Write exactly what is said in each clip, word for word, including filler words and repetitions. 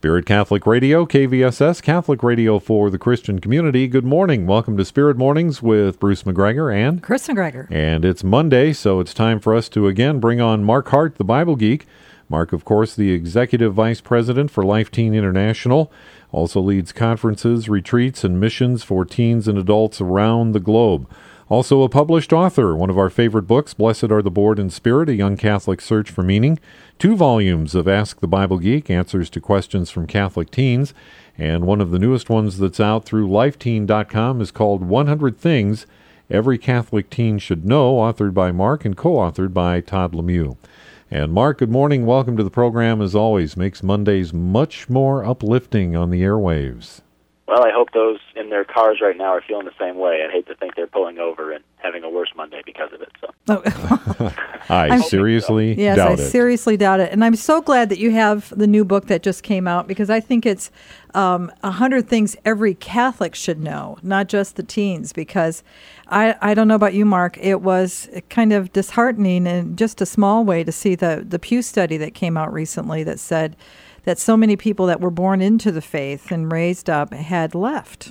Spirit Catholic Radio, K V S S, Catholic Radio for the Christian community. Good morning. Welcome to Spirit Mornings with Bruce McGregor and Chris McGregor. And it's Monday, so it's time for us to again bring on Mark Hart, the Bible geek. Mark, of course, the Executive Vice President for Life Teen International, also leads conferences, retreats, and missions for teens and adults around the globe. Also a published author, one of our favorite books, Blessed Are the Bored in Spirit, A Young Catholic Search for Meaning, two volumes of Ask the Bible Geek, Answers to Questions from Catholic Teens, and one of the newest ones that's out through life teen dot com is called one hundred Things Every Catholic Teen Should Know, authored by Mark and co-authored by Todd Lemieux. And Mark, good morning. Welcome to the program, as always. Makes Mondays much more uplifting on the airwaves. Well, I hope those in their cars right now are feeling the same way. I'd hate to think they're pulling over and having a worse Monday because of it. So, oh. I seriously yes, doubt I it. seriously doubt it. And I'm so glad that you have the new book that just came out, because I think it's um, one hundred Things Every Catholic Should Know, not just the teens, because I, I don't know about you, Mark, it was kind of disheartening in just a small way to see the, the Pew study that came out recently that said that so many people that were born into the faith and raised up had left.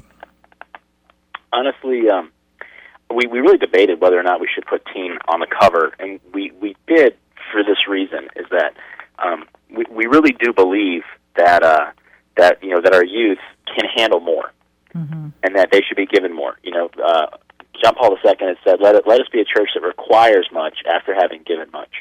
Honestly, um, we, we really debated whether or not we should put teen on the cover, and we, we did for this reason, is that um, we, we really do believe that uh, that you know that our youth can handle more, mm-hmm. and that they should be given more. You know, uh, John Paul the Second has said, "Let it, let us be a church that requires much after having given much,"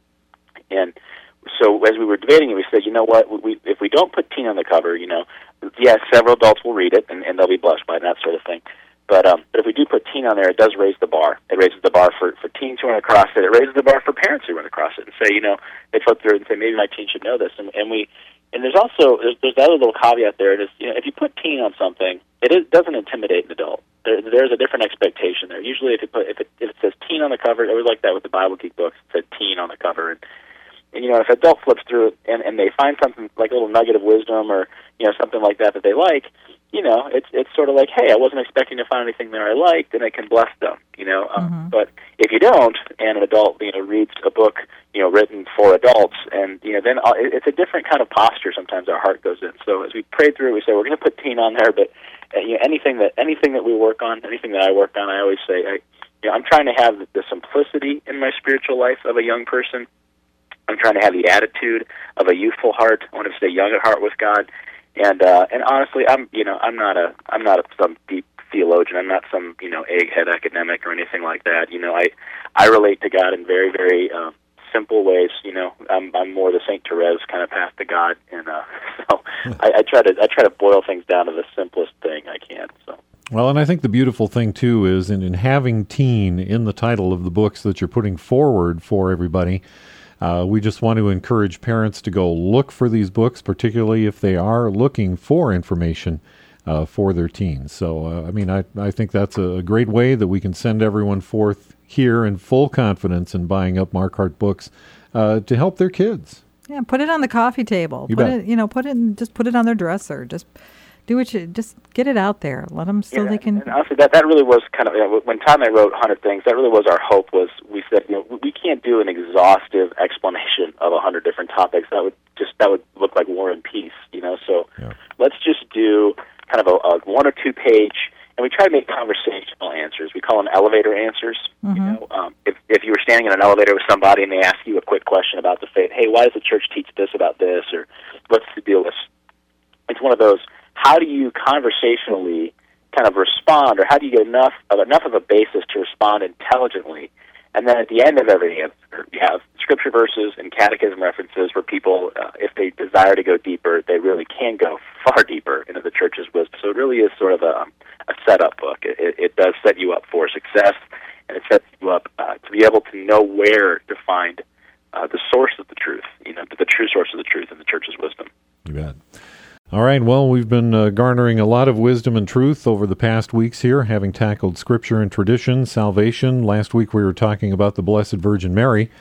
and so as we were debating it, we said, you know what, we, if we don't put teen on the cover, you know, yes, several adults will read it, and, and they'll be blessed by it, and that sort of thing. But um, but if we do put teen on there, it does raise the bar. It raises the bar for, for teens who run across it. It raises the bar for parents who run across it and say, you know, they flip through it and say, maybe my teen should know this. And, and we and there's also, there's, there's that other little caveat there. It is, you know, if you put teen on something, it is, doesn't intimidate an adult. There, there's a different expectation there. Usually if, you put, if, it, if it says teen on the cover, it was like that with the Bible Geek books. It said teen on the cover. And, And, you know, if an adult flips through it and, and they find something like a little nugget of wisdom or, you know, something like that that they like, you know, it's it's sort of like, hey, I wasn't expecting to find anything there I liked, and it can bless them, you know. Um, mm-hmm. But if you don't, and an adult, you know, reads a book, you know, written for adults, and, you know, then it's a different kind of posture sometimes our heart goes in. So as we pray through it, we say, we're going to put teen on there, but, uh, you know, anything that, anything that we work on, anything that I work on, I always say, I, you know, I'm trying to have the simplicity in my spiritual life of a young person. I'm trying to have the attitude of a youthful heart. I want to stay young at heart with God, and uh, and honestly, I'm you know I'm not a I'm not a, some deep theologian. I'm not some you know egghead academic or anything like that. You know, I I relate to God in very very uh, simple ways. You know, I'm I'm more the Saint Therese kind of path to God, and uh, so I, I try to I try to boil things down to the simplest thing I can. So. Well, and I think the beautiful thing, too, is in, in having teen in the title of the books that you're putting forward for everybody, Uh, we just want to encourage parents to go look for these books, particularly if they are looking for information uh, for their teens. So, uh, I mean, I, I think that's a great way that we can send everyone forth here in full confidence in buying up Mark Hart books uh, to help their kids. Yeah, put it on the coffee table. You put bet. it, you know, put it, in, just put it on their dresser. Just do what you, just get it out there. Let them so yeah, they can. And honestly, that that really was kind of, you know, when Todd and I wrote one hundred Things, that really was our hope. Was we said, you know, we can't do an exhaustive explanation of one hundred different topics. That would just that would look like War and Peace, you know. So yeah. Let's just do kind of a, a one or two page, and we try to make conversational answers. We call them elevator answers. Mm-hmm. You know, um, if if you were standing in an elevator with somebody and they ask you a quick question about the faith, hey, why does the church teach this about this, or what's the deal with? It's one of those. How do you conversationally kind of respond, or how do you get enough of enough of a basis to respond intelligently? And then at the end of every answer, you have scripture verses and catechism references where people, uh, if they desire to go deeper, they really can go far deeper into the church's wisdom. So it really is sort of a, a setup book. It, it does set you up for success, and it sets you up uh, to be able to know where to find uh, the source of the truth, you know, the true source of the truth in the church's wisdom. You bet. All right, well, we've been uh, garnering a lot of wisdom and truth over the past weeks here, having tackled Scripture and tradition, salvation. Last week we were talking about the Blessed Virgin Mary,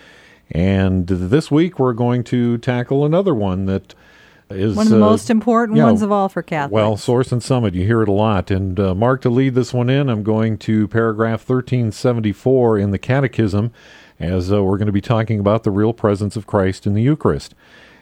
and this week we're going to tackle another one that is... One of the uh, most important yeah, ones of all for Catholics. Well, Source and Summit, you hear it a lot. And uh, Mark, to lead this one in, I'm going to paragraph thirteen seventy-four in the Catechism, as uh, we're going to be talking about the real presence of Christ in the Eucharist.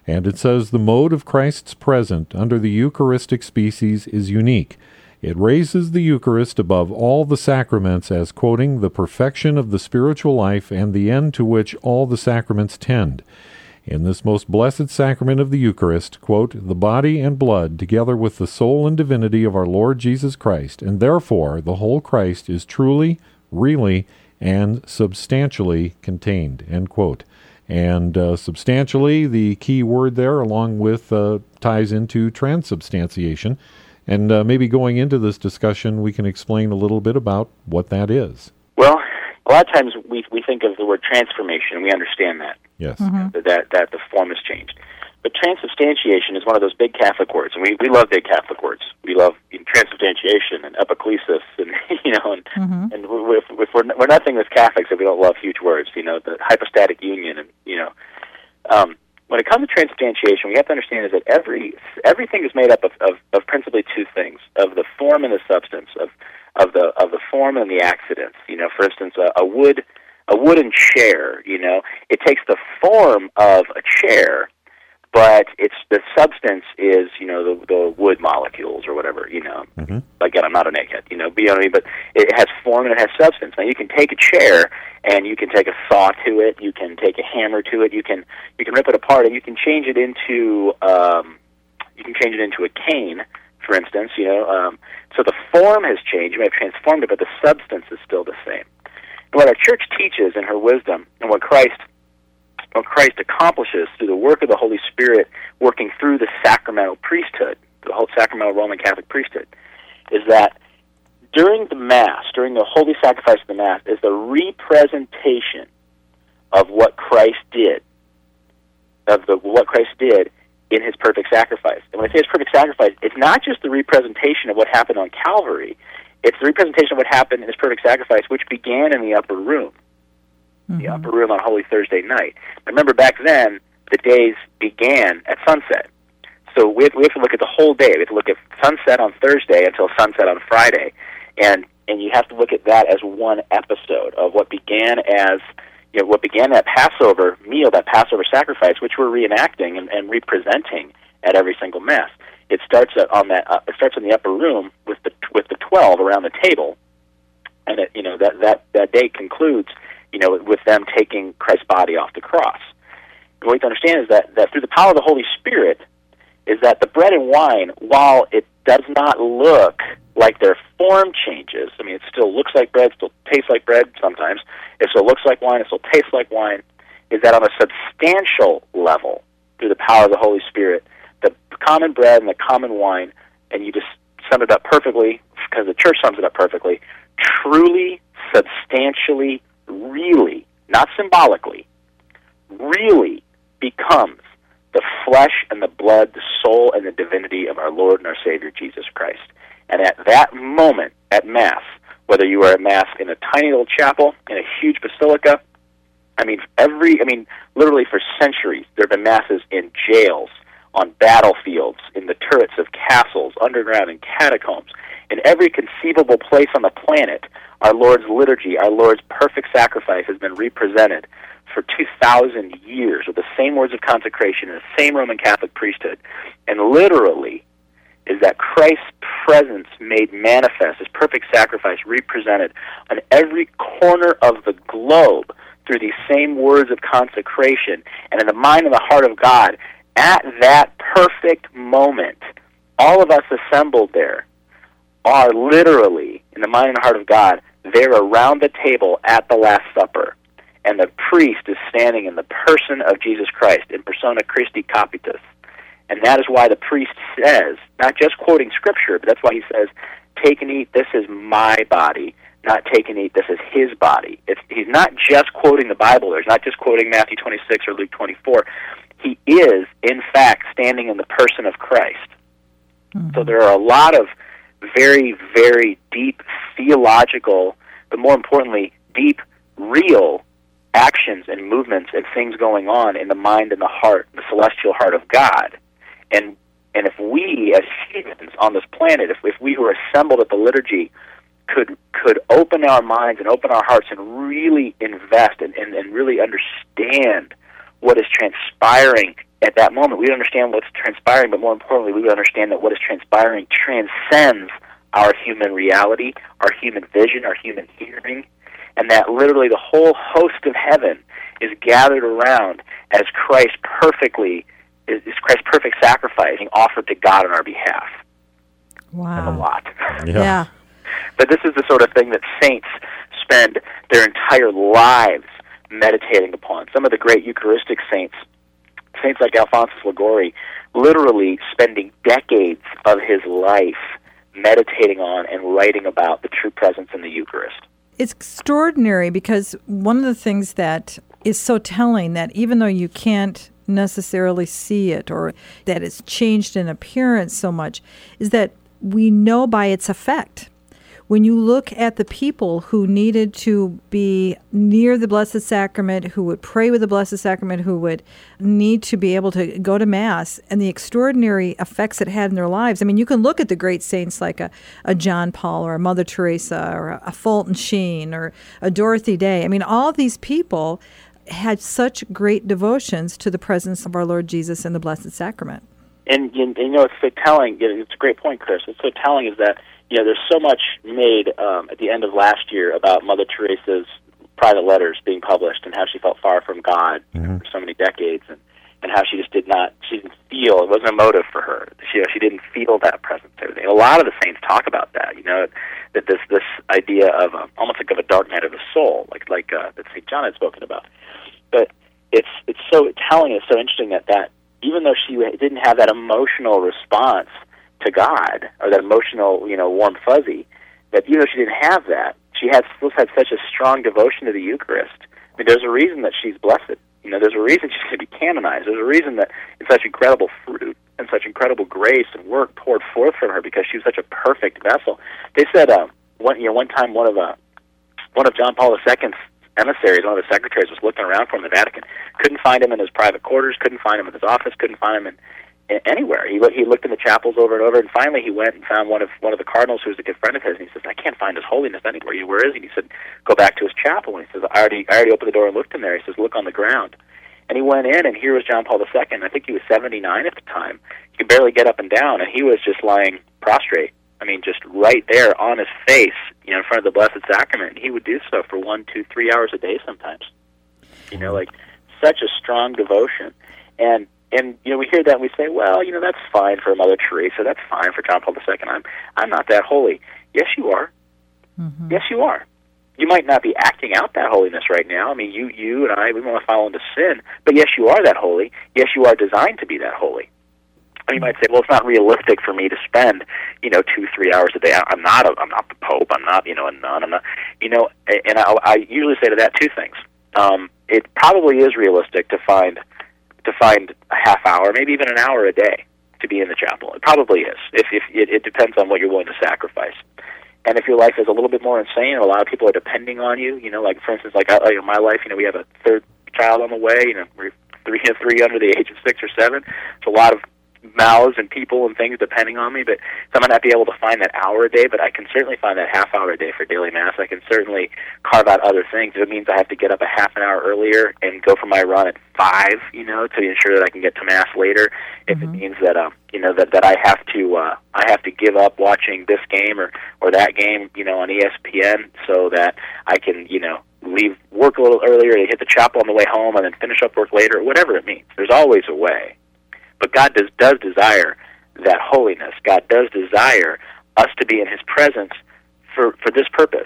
And it says the mode of Christ's presence under the Eucharistic species is unique. It raises the Eucharist above all the sacraments as, quoting, the perfection of the spiritual life and the end to which all the sacraments tend. In this most blessed sacrament of the Eucharist, quote, the body and blood, together with the soul and divinity of our Lord Jesus Christ, and therefore the whole Christ is truly, really, and substantially contained, end quote. And uh, substantially, the key word there, along with, uh, ties into transubstantiation. And uh, maybe going into this discussion, we can explain a little bit about what that is. Well, a lot of times we we think of the word transformation, and we understand that. Yes. Mm-hmm. That, that that the form has changed. But transubstantiation is one of those big Catholic words, and we, we love big Catholic words. We love transubstantiation and epiclesis, and you know, and Mm-hmm. and if, if we're we're nothing as Catholics if we don't love huge words, you know, the hypostatic union, and you know, um, when it comes to transubstantiation, we have to understand is that every everything is made up of, of, of principally two things: of the form and the substance, of of the of the form and the accidents. You know, for instance, a, a wood a wooden chair. You know, it takes the form of a chair, but it's the substance is, you know, the, the wood molecules or whatever, you know. Mm-hmm. Again, I'm not an egghead, you know, but, you know what I mean? But it has form and it has substance. Now, you can take a chair and you can take a saw to it, you can take a hammer to it, you can you can rip it apart, and you can change it into um, you can change it into a cane, for instance, you know. Um, so the form has changed, you may have transformed it, but the substance is still the same. And what our church teaches in her wisdom, and what Christ what Christ accomplishes through the work of the Holy Spirit working through the sacramental priesthood, the whole sacramental Roman Catholic priesthood, is that during the Mass, during the holy sacrifice of the Mass, is the representation of what Christ did, of the what Christ did in his perfect sacrifice. And when I say his perfect sacrifice, it's not just the representation of what happened on Calvary, it's the representation of what happened in his perfect sacrifice, which began in the upper room. The mm-hmm. upper room on Holy Thursday night. Remember, back then, the days began at sunset. So we have, we have to look at the whole day. We have to look at sunset on Thursday until sunset on Friday. And and you have to look at that as one episode of what began as, you know, what began that Passover meal, that Passover sacrifice, which we're reenacting and, and representing at every single Mass. It starts at, on that. Uh, it starts in the upper room with the with the twelve around the table, and it, you know that, that, that day concludes, you know, with them taking Christ's body off the cross. And what we have to understand is that, that through the power of the Holy Spirit, is that the bread and wine, while it does not look like their form changes, I mean, it still looks like bread, still tastes like bread sometimes, it still looks like wine, it still tastes like wine, is that on a substantial level, through the power of the Holy Spirit, the common bread and the common wine, and you just summed it up perfectly, because the church sums it up perfectly, truly, substantially, really, not symbolically, really becomes the flesh and the blood, the soul and the divinity of our Lord and our Savior, Jesus Christ. And at that moment, at Mass, whether you are at Mass in a tiny little chapel, in a huge basilica, I mean, every, I mean, literally for centuries, there have been Masses in jails, on battlefields, in the turrets of castles, underground in catacombs, in every conceivable place on the planet. Our Lord's liturgy, our Lord's perfect sacrifice has been represented for two thousand years with the same words of consecration and the same Roman Catholic priesthood. And literally is that Christ's presence made manifest, his perfect sacrifice represented on every corner of the globe through these same words of consecration. And in the mind and the heart of God, at that perfect moment, all of us assembled there are literally, in the mind and heart of God, they're around the table at the Last Supper, and the priest is standing in the person of Jesus Christ, in persona Christi Capitis. And that is why the priest says, not just quoting Scripture, but that's why he says, take and eat, this is my body, not take and eat, this is his body. It's, he's not just quoting the Bible, he's not just quoting Matthew twenty-six or Luke twenty-four. He is, in fact, standing in the person of Christ. Mm-hmm. So there are a lot of very, very deep theological, but more importantly, deep, real actions and movements and things going on in the mind and the heart, the celestial heart of God. And and if we, as humans on this planet, if, if we who are assembled at the liturgy could could open our minds and open our hearts and really invest and, and, and really understand what is transpiring at that moment, we would understand what's transpiring, but more importantly, we would understand that what is transpiring transcends our human reality, our human vision, our human hearing, and that literally the whole host of heaven is gathered around as Christ perfectly, is Christ's perfect sacrifice being offered to God on our behalf. Wow. That's a lot. Yeah. Yeah. But this is the sort of thing that saints spend their entire lives meditating upon. Some of the great Eucharistic saints, saints like Alphonsus Liguori, literally spending decades of his life meditating on and writing about the true presence in the Eucharist. It's extraordinary because one of the things that is so telling, that even though you can't necessarily see it or that it's changed in appearance so much, is that we know by its effect. When you look at the people who needed to be near the Blessed Sacrament, who would pray with the Blessed Sacrament, who would need to be able to go to Mass, and the extraordinary effects it had in their lives. I mean, you can look at the great saints like a, a John Paul or a Mother Teresa or a, a Fulton Sheen or a Dorothy Day. I mean, all these people had such great devotions to the presence of our Lord Jesus in the Blessed Sacrament. And, and, and you know, it's so telling, it's a great point, Chris, what's so telling is that, you know, there's so much made um, at the end of last year about Mother Teresa's private letters being published and how she felt far from God mm-hmm. for so many decades, and, and how she just did not, she didn't feel, it wasn't a motive for her. She, you know, she didn't feel that presence. Everything. A lot of the saints talk about that, you know, that this this idea of a, almost like of a dark night of the soul, like like uh, that Saint John had spoken about. But it's it's so telling, it's so interesting that that even though she didn't have that emotional response to God, or that emotional, you know, warm fuzzy, that even though she didn't have that, she had still had such a strong devotion to the Eucharist. I mean, there's a reason that she's blessed. You know, there's a reason she's going to be canonized. There's a reason that it's such incredible fruit and such incredible grace and work poured forth from her, because she was such a perfect vessel. They said, uh, one, you know, one time one of uh, one of John Paul the Second's emissaries, one of his secretaries, was looking around for him in the Vatican. Couldn't find him in his private quarters. Couldn't find him in his office. Couldn't find him in anywhere. He looked, he looked in the chapels over and over, and finally he went and found one of one of the cardinals who was a good friend of his, and he says, "I can't find His Holiness anywhere. Where is he?" And he said, "Go back to his chapel." And he says, I already, I already opened the door and looked in there. He says, "Look on the ground." And he went in, and here was John Paul the Second. I think he was seventy-nine at the time. He could barely get up and down, and he was just lying prostrate. I mean, just right there on his face, you know, in front of the Blessed Sacrament. And he would do so for one, two, three hours a day sometimes. You know, like such a strong devotion. And And, you know, we hear that and we say, well, you know, that's fine for Mother Teresa. That's fine for John Paul the Second. I'm, I'm not that holy. Yes, you are. Mm-hmm. Yes, you are. You might not be acting out that holiness right now. I mean, you you and I, we want to fall into sin. But yes, you are that holy. Yes, you are designed to be that holy. And you might say, well, it's not realistic for me to spend, you know, two, three hours a day. I'm not a, I'm not the Pope. I'm not, you know, a nun. I'm not, you know, and I, I usually say to that two things. Um, it probably is realistic to find to find a half hour, maybe even an hour a day to be in the chapel. It probably is. If, if it, it depends on what you're willing to sacrifice. And if your life is a little bit more insane, and a lot of people are depending on you, you know, like for instance, like I, you know, my life, you know, we have a third child on the way, you know, we're three, three under the age of six or seven. It's a lot of mouths and people and things depending on me, but so I might not be able to find that hour a day, but I can certainly find that half hour a day for daily Mass. I can certainly carve out other things. If it means I have to get up a half an hour earlier and go for my run at five, you know, to ensure that I can get to Mass later. If mm-hmm. it means that, um, you know, that, that I have to, uh, I have to give up watching this game or, or that game, you know, on E S P N so that I can, you know, leave work a little earlier to hit the chapel on the way home and then finish up work later, whatever it means. There's always a way. But God does, does desire that holiness. God does desire us to be in His presence for, for this purpose.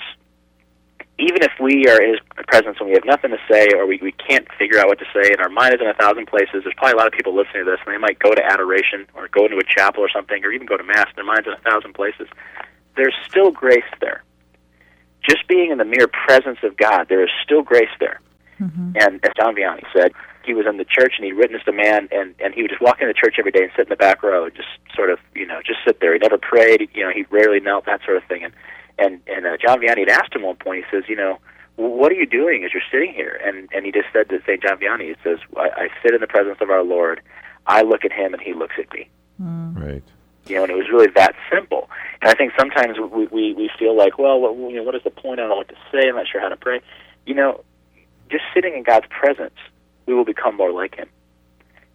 Even if we are in His presence and we have nothing to say, or we, we can't figure out what to say, and our mind is in a thousand places, there's probably a lot of people listening to this, and they might go to adoration or go into a chapel or something, or even go to Mass, and their mind's in a thousand places. There's still grace there. Just being in the mere presence of God, there is still grace there. Mm-hmm. And as John Vianney said, he was in the church and he witnessed a man, and, and he would just walk into church every day and sit in the back row and just sort of, you know, just sit there. He never prayed, you know, he rarely knelt, that sort of thing. And and, and uh, John Vianney had asked him one point, he says, you know, well, what are you doing as you're sitting here? And and he just said to Saint John Vianney, he says, I, I sit in the presence of our Lord, I look at Him and He looks at me. Mm. Right. You know, and it was really that simple. And I think sometimes we, we, we feel like, well, what, you know, what is the point? I don't know what to say, I'm not sure how to pray. You know, just sitting in God's presence, we will become more like Him.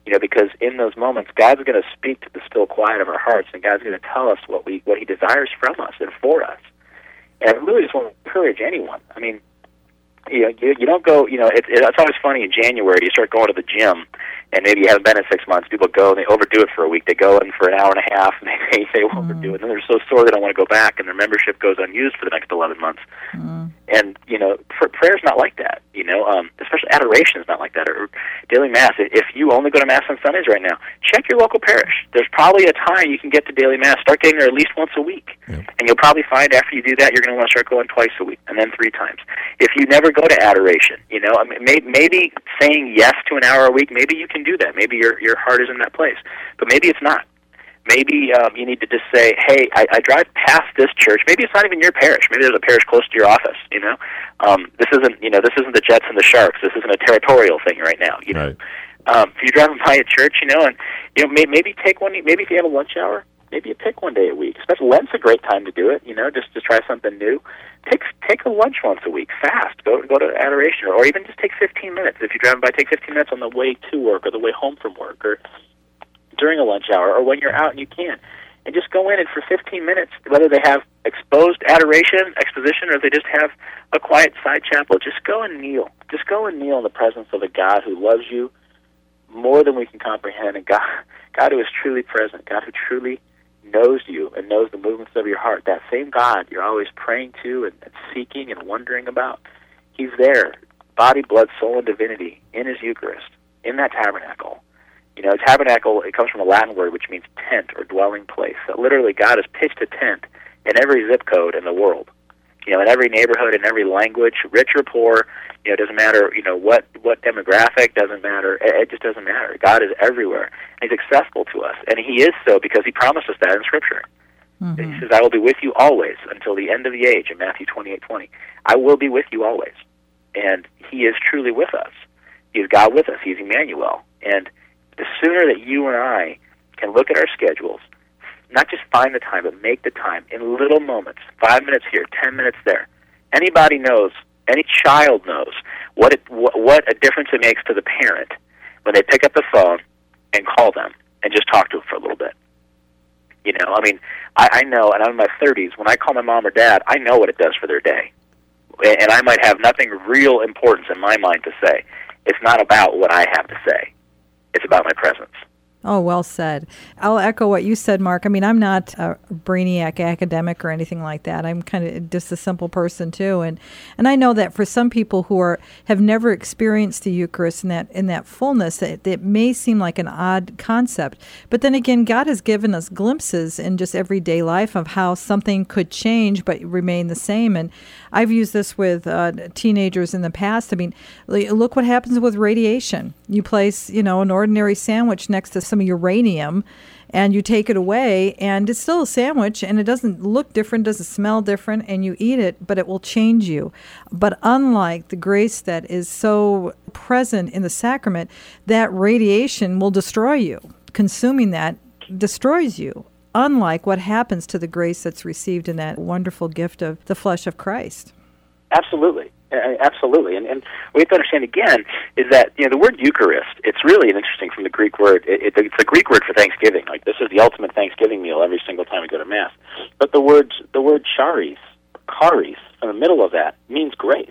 You know, because in those moments, God's going to speak to the still quiet of our hearts, and God's going to tell us what we what He desires from us and for us. And I really just want to encourage anyone. I mean, you know, you, you don't go, you know, it, it, it's always funny in January, you start going to the gym, and maybe you haven't been in six months, people go and they overdo it for a week. They go in for an hour and a half, and they, they overdo it, and then they're so sore they don't want to go back, and their membership goes unused for the next eleven months. Mm. And, you know, pr- prayer's not like that, you know, um, especially adoration is not like that, or daily Mass. If you only go to Mass on Sundays right now, check your local parish. There's probably a time you can get to daily Mass. Start getting there at least once a week. Yep. And you'll probably find after you do that, you're going to want to start going twice a week, and then three times. If you never go to adoration, you know, I mean, may, maybe saying yes to an hour a week, maybe you can do that. Maybe your your heart is in that place. But maybe it's not. Maybe um, you need to just say, hey, I, I drive past this church. Maybe it's not even your parish. Maybe there's a parish close to your office, you know. Um, this isn't, you know, this isn't the Jets and the Sharks. This isn't a territorial thing right now, you know. Right. Um, if you're driving by a church, you know, and, you know, may, maybe take one, maybe if you have a lunch hour, maybe you pick one day a week. Especially Lent's a great time to do it, you know, just to try something new. Take take a lunch once a week, fast. Go go to adoration, or, or even just take fifteen minutes. If you're driving by, take fifteen minutes on the way to work or the way home from work or during a lunch hour or when you're out and you can. And just go in and for fifteen minutes, whether they have exposed adoration, exposition, or if they just have a quiet side chapel, just go and kneel. Just go and kneel in the presence of a God who loves you more than we can comprehend, and God, God who is truly present, God who truly knows you and knows the movements of your heart. That same God you're always praying to and, and seeking and wondering about, He's there, body, blood, soul, and divinity, in His Eucharist, in that tabernacle. You know, tabernacle, it comes from a Latin word which means tent or dwelling place. So literally, God has pitched a tent in every zip code in the world. You know, in every neighborhood, in every language, rich or poor. You know, it doesn't matter. You know what what demographic, doesn't matter. It, it just doesn't matter. God is everywhere, and He's accessible to us, and He is so because He promised us that in Scripture. Mm-hmm. He says, "I will be with you always until the end of the age." In Matthew twenty-eight twenty, I will be with you always, and He is truly with us. He is God with us. He's Emmanuel, and the sooner that you and I can look at our schedules, not just find the time, but make the time in little moments, five minutes here, ten minutes there. Anybody knows, any child knows what it, what, what a difference it makes to the parent when they pick up the phone and call them and just talk to them for a little bit. You know, I mean, I, I know, and I'm in my thirties, when I call my mom or dad, I know what it does for their day. And I might have nothing real importance in my mind to say. It's not about what I have to say. It's about my presence. Oh, well said. I'll echo what you said, Mark. I mean, I'm not a brainiac academic or anything like that. I'm kind of just a simple person too, and and I know that for some people who are have never experienced the Eucharist in that in that fullness, it, it may seem like an odd concept. But then again, God has given us glimpses in just everyday life of how something could change but remain the same. And I've used this with uh, teenagers in the past. I mean, look what happens with radiation. You place, you know, an ordinary sandwich next to some uranium, and you take it away, and it's still a sandwich, and it doesn't look different, doesn't smell different, and you eat it, but it will change you. But unlike the grace that is so present in the sacrament, that radiation will destroy you. Consuming that destroys you, unlike what happens to the grace that's received in that wonderful gift of the flesh of Christ. Absolutely. Uh, absolutely, and, and what we have to understand again is that, you know, the word Eucharist, it's really an interesting from the Greek word. It, it, it's a Greek word for Thanksgiving. Like, this is the ultimate Thanksgiving meal every single time we go to Mass. But the word the word charis, charis, in the middle of that means grace.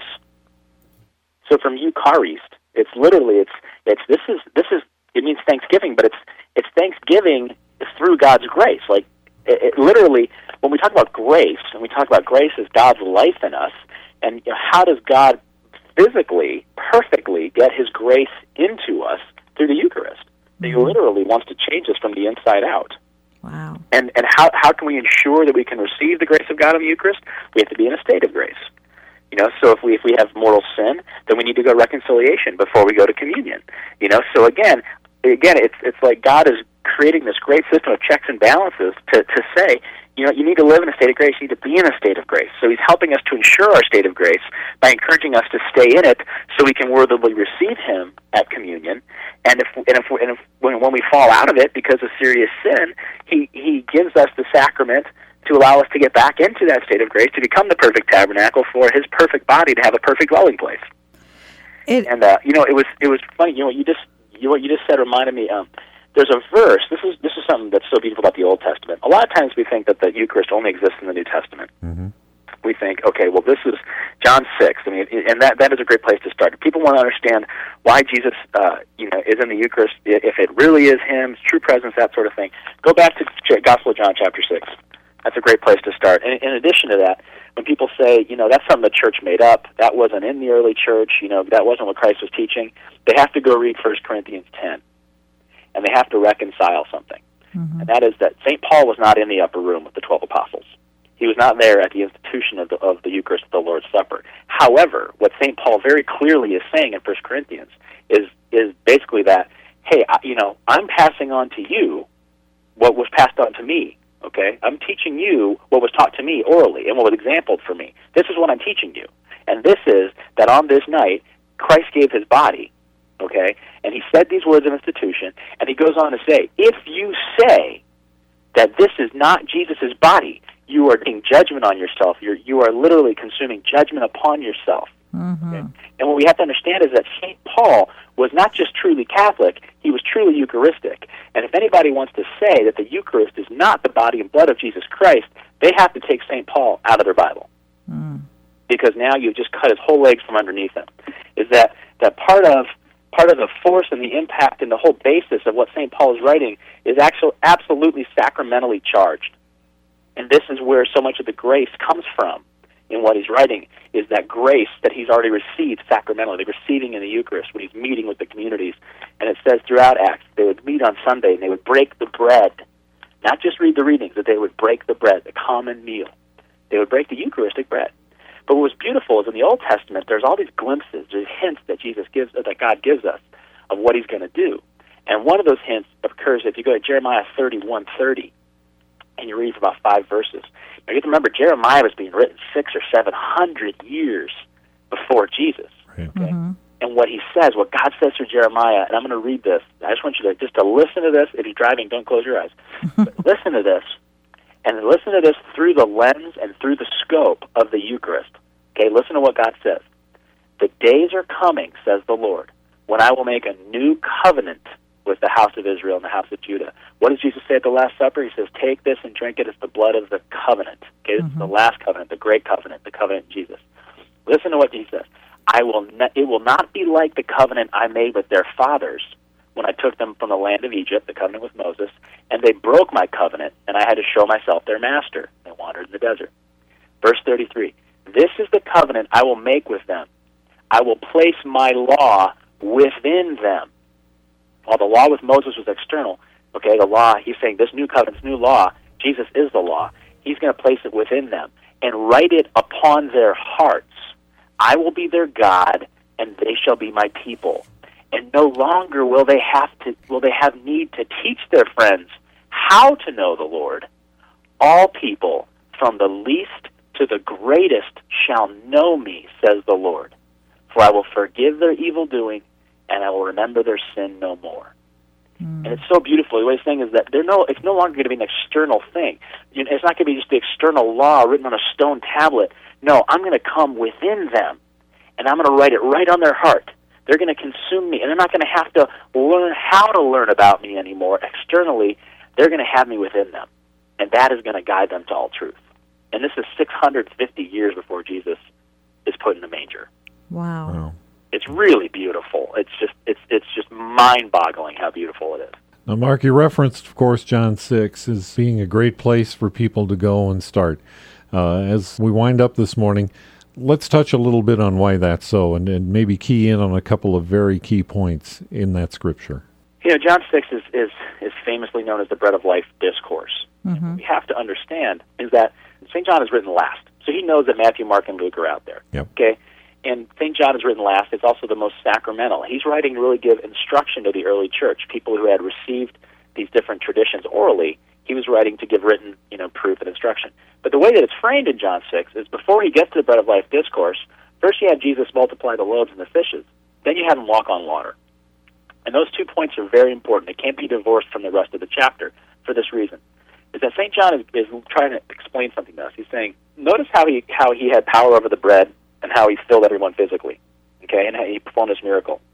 So from Eucharist, it's literally it's it's this is this is it means Thanksgiving, but it's it's Thanksgiving through God's grace. Like, it, it literally, when we talk about grace, and we talk about grace as God's life in us. And, you know, how does God physically, perfectly get His grace into us through the Eucharist? Mm-hmm. He literally wants to change us from the inside out. Wow. And and how how can we ensure that we can receive the grace of God in the Eucharist? We have to be in a state of grace. You know, so if we if we have mortal sin, then we need to go to reconciliation before we go to communion. You know, so again, again, it's it's like God is creating this great system of checks and balances to to say, you know, you need to live in a state of grace. You need to be in a state of grace. So He's helping us to ensure our state of grace by encouraging us to stay in it, so we can worthily receive Him at communion. And if and if, and if when, when we fall out of it because of serious sin, He He gives us the sacrament to allow us to get back into that state of grace, to become the perfect tabernacle for His perfect body to have a perfect dwelling place. It, and uh, you know, it was it was funny. You know, you just you, what you just said reminded me. Um, there's a verse. This is this is something that's so beautiful about the Old Testament. A lot of times we think that the Eucharist only exists in the New Testament. Mm-hmm. We think, okay, well, this is John six. I mean, and that that is a great place to start. If people want to understand why Jesus, uh, you know, is in the Eucharist, if it really is Him, His true presence, that sort of thing, go back to Gospel of John, chapter six. That's a great place to start. And in addition to that, when people say, you know, that's something the church made up, that wasn't in the early church, you know, that wasn't what Christ was teaching, they have to go read First Corinthians ten, and they have to reconcile something. Mm-hmm. And that is that Saint Paul was not in the upper room with the twelve apostles. He was not there at the institution of the, of the Eucharist, the Lord's Supper. However, what Saint Paul very clearly is saying in First Corinthians is is basically that, hey, I, you know, I'm passing on to you what was passed on to me, okay? I'm teaching you what was taught to me orally and what was exampled for me. This is what I'm teaching you. And this is that on this night, Christ gave His body, okay? And He said these words of institution, and He goes on to say, if you say that this is not Jesus' body, you are taking judgment on yourself. You're, you are literally consuming judgment upon yourself. Mm-hmm. Okay? And what we have to understand is that Saint Paul was not just truly Catholic, he was truly Eucharistic. And if anybody wants to say that the Eucharist is not the body and blood of Jesus Christ, they have to take Saint Paul out of their Bible. Mm. Because now you've just cut his whole legs from underneath him. Is that, that part of part of the force and the impact and the whole basis of what Saint Paul is writing is actually absolutely sacramentally charged. And this is where so much of the grace comes from in what he's writing, is that grace that he's already received sacramentally, the receiving in the Eucharist when he's meeting with the communities. And it says throughout Acts, they would meet on Sunday and they would break the bread, not just read the readings, but they would break the bread, the common meal. They would break the Eucharistic bread. But what was beautiful is in the Old Testament, there's all these glimpses, there's hints that Jesus gives, that God gives us of what He's going to do. And one of those hints occurs if you go to Jeremiah thirty-one thirty. And you read for about five verses. Now you have to remember, Jeremiah was being written six or seven hundred years before Jesus. Right. Okay? Mm-hmm. And what he says, what God says to Jeremiah, and I'm going to read this. I just want you to just to listen to this. If you're driving, don't close your eyes. But listen to this, and listen to this through the lens and through the scope of the Eucharist. Okay, listen to what God says. The days are coming, says the Lord, when I will make a new covenant with the house of Israel and the house of Judah. What does Jesus say at the Last Supper? He says, take this and drink it. It's the blood of the covenant. Okay, this mm-hmm. is the last covenant, the great covenant, the covenant in Jesus. Listen to what he says. I will. Ne- it will not be like the covenant I made with their fathers when I took them from the land of Egypt, the covenant with Moses, and they broke my covenant, and I had to show myself their master. They wandered in the desert. Verse thirty-three, this is the covenant I will make with them. I will place my law within them. While the law with Moses was external, okay, the law, he's saying this new covenant, this new law, Jesus is the law. He's going to place it within them and write it upon their hearts. I will be their God, and they shall be my people. And no longer will they have to will they have need to teach their friends how to know the Lord. All people, from the least to the greatest, shall know me, says the Lord. For I will forgive their evil doing, and I will remember their sin no more. Mm. And it's so beautiful. What he's saying is that they're no, it's no longer going to be an external thing. You know, it's not going to be just the external law written on a stone tablet. No, I'm going to come within them, and I'm going to write it right on their heart. They're going to consume me, and they're not going to have to learn how to learn about me anymore externally. They're going to have me within them, and that is going to guide them to all truth. And this is six hundred fifty years before Jesus is put in the manger. Wow. Wow. It's really beautiful. It's just it's it's just mind-boggling how beautiful it is. Now, Mark, you referenced, of course, John six as being a great place for people to go and start. Uh, as we wind up this morning, let's touch a little bit on why that's so, and, and maybe key in on a couple of very key points in that scripture. You know, John six is, is, is famously known as the Bread of Life discourse. Mm-hmm. What we have to understand is that Saint John is written last, so he knows that Matthew, Mark, and Luke are out there. Yep. Okay? And Saint John is written last. It's also the most sacramental. He's writing to really give instruction to the early church, people who had received these different traditions orally. He was writing to give written, you know, proof and instruction. But the way that it's framed in John six is before he gets to the Bread of Life discourse, first you have Jesus multiply the loaves and the fishes. Then you have him walk on water. And those two points are very important. They can't be divorced from the rest of the chapter for this reason. Is that Saint John is, is trying to explain something to us. He's saying, notice how he how he had power over the bread and how he filled everyone physically, okay, and how he performed this miracle.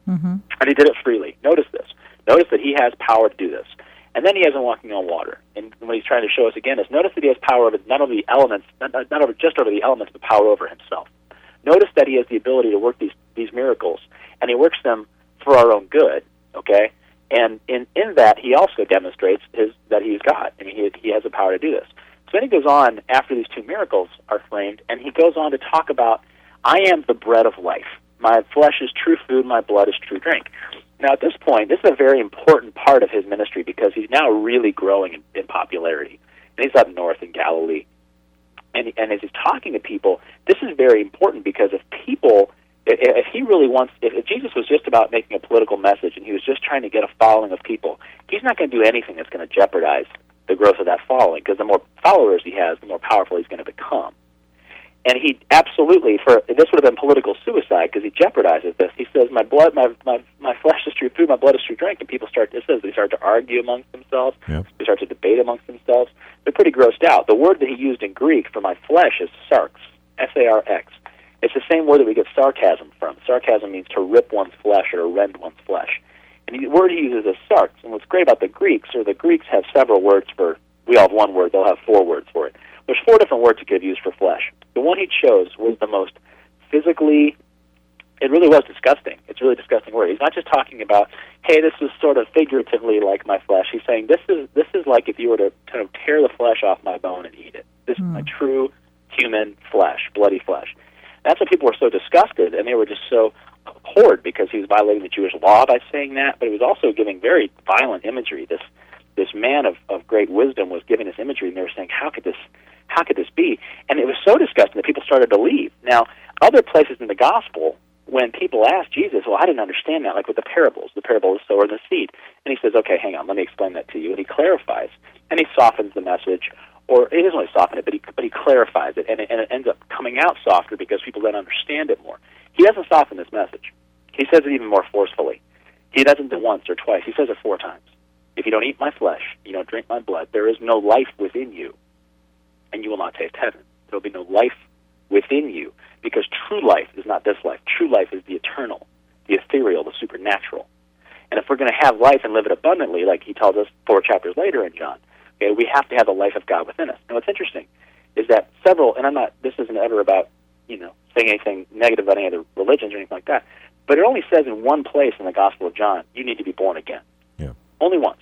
Mm-hmm. And he did it freely. Notice this. Notice that he has power to do this. And then he has him walking on water. And what he's trying to show us again is notice that he has power over not over the elements, not, not over just over the elements, but power over himself. Notice that he has the ability to work these, these miracles, and he works them for our own good, okay? And in, in that, he also demonstrates his, that he's God, and he, he has the power to do this. So then he goes on, after these two miracles are framed, and he goes on to talk about, I am the bread of life. My flesh is true food, my blood is true drink. Now, at this point, this is a very important part of his ministry because he's now really growing in, in popularity. And he's up north in Galilee. And, and as he's talking to people, this is very important because if people, if, if he really wants, if, if Jesus was just about making a political message and he was just trying to get a following of people, he's not going to do anything that's going to jeopardize the growth of that following because the more followers he has, the more powerful he's going to become. And he absolutely, for this would have been political suicide because he jeopardizes this. He says, "My blood, my, my my flesh is true food, my blood is true drink." And people start. It says they start to argue amongst themselves. Yep. They start to debate amongst themselves. They're pretty grossed out. The word that he used in Greek for my flesh is sarx, S A R X. It's the same word that we get sarcasm from. Sarcasm means to rip one's flesh or to rend one's flesh. And the word he uses is sarx. And what's great about the Greeks, or the Greeks have several words for. We all have one word. They'll have four words for it. There's four different words he could have used for flesh. The one he chose was the most physically, it really was disgusting. It's a really disgusting word. He's not just talking about, hey, this is sort of figuratively like my flesh. He's saying this is this is like if you were to kind of tear the flesh off my bone and eat it. This mm. is my true human flesh, bloody flesh. That's why people were so disgusted, and they were just so abhorred because he was violating the Jewish law by saying that, but he was also giving very violent imagery. This this man of, of great wisdom was giving this imagery, and they were saying, how could this how could this be? And it was so disgusting that people started to leave. Now, other places in the gospel, when people asked Jesus, well, I didn't understand that, like with the parables, the parable of the sower and the seed. And he says, okay, hang on, let me explain that to you. And he clarifies, and he softens the message, or he doesn't really soften it, but he, but he clarifies it, and it, and it ends up coming out softer because people then understand it more. He doesn't soften this message. He says it even more forcefully. He doesn't do it once or twice. He says it four times. If you don't eat my flesh, you don't drink my blood, there is no life within you, and you will not taste heaven. There will be no life within you, because true life is not this life. True life is the eternal, the ethereal, the supernatural. And if we're going to have life and live it abundantly, like he tells us four chapters later in John, okay, we have to have the life of God within us. And what's interesting is that several, and I'm not, this isn't ever about, you know, saying anything negative about any other religions or anything like that, but it only says in one place in the Gospel of John, you need to be born again. Yeah. Only once.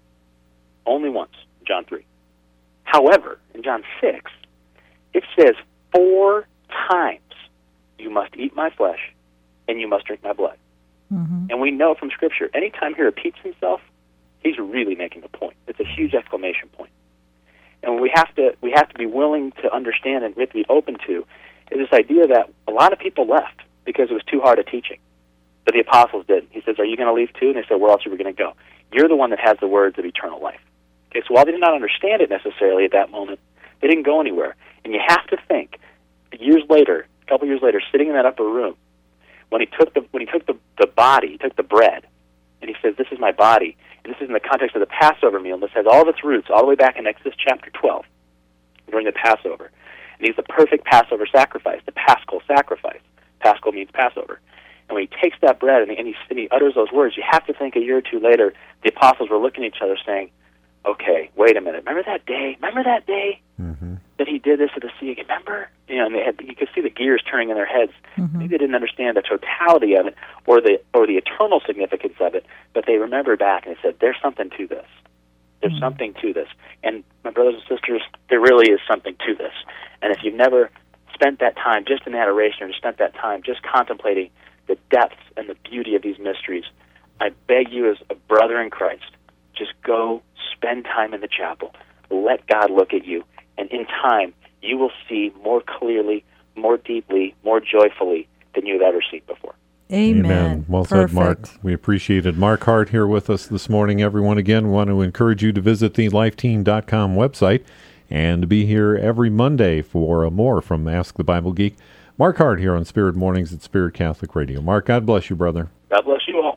Only once, John three. However, in John six, it says four times, you must eat my flesh and you must drink my blood. Mm-hmm. And we know from Scripture, anytime he repeats himself, he's really making a point. It's a huge exclamation point. And we have to we have to be willing to understand and we have to be open to is this idea that a lot of people left because it was too hard a teaching. But the apostles did. He says, are you going to leave too? And they said, where else are we going to go? You're the one that has the words of eternal life. Okay, so while they did not understand it necessarily at that moment, they didn't go anywhere. And you have to think, years later, a couple years later, sitting in that upper room, when he took the when he took the, the body, he took the bread, and he says, this is my body. And this is in the context of the Passover meal, and this has all of its roots all the way back in Exodus chapter twelve, during the Passover. And he's the perfect Passover sacrifice, the Paschal sacrifice. Paschal means Passover. And when he takes that bread and he, and, he, and he utters those words, you have to think a year or two later, the apostles were looking at each other saying, okay, wait a minute, remember that day? Remember that day mm-hmm. that he did this at the sea again? Remember? You know, and they had, you could see the gears turning in their heads. Mm-hmm. Maybe they didn't understand the totality of it or the or the eternal significance of it, but they remembered back and they said, there's something to this. There's mm-hmm. something to this. And my brothers and sisters, there really is something to this. And if you've never spent that time just in adoration or just spent that time just contemplating the depths and the beauty of these mysteries, I beg you as a brother in Christ, just go spend time in the chapel. Let God look at you. And in time, you will see more clearly, more deeply, more joyfully than you've ever seen before. Amen. Amen. Well Perfect. said, Mark. We appreciated Mark Hart here with us this morning. Everyone, again, we want to encourage you to visit the life teen dot com website and to be here every Monday for more from Ask the Bible Geek. Mark Hart here on Spirit Mornings at Spirit Catholic Radio. Mark, God bless you, brother. God bless you all.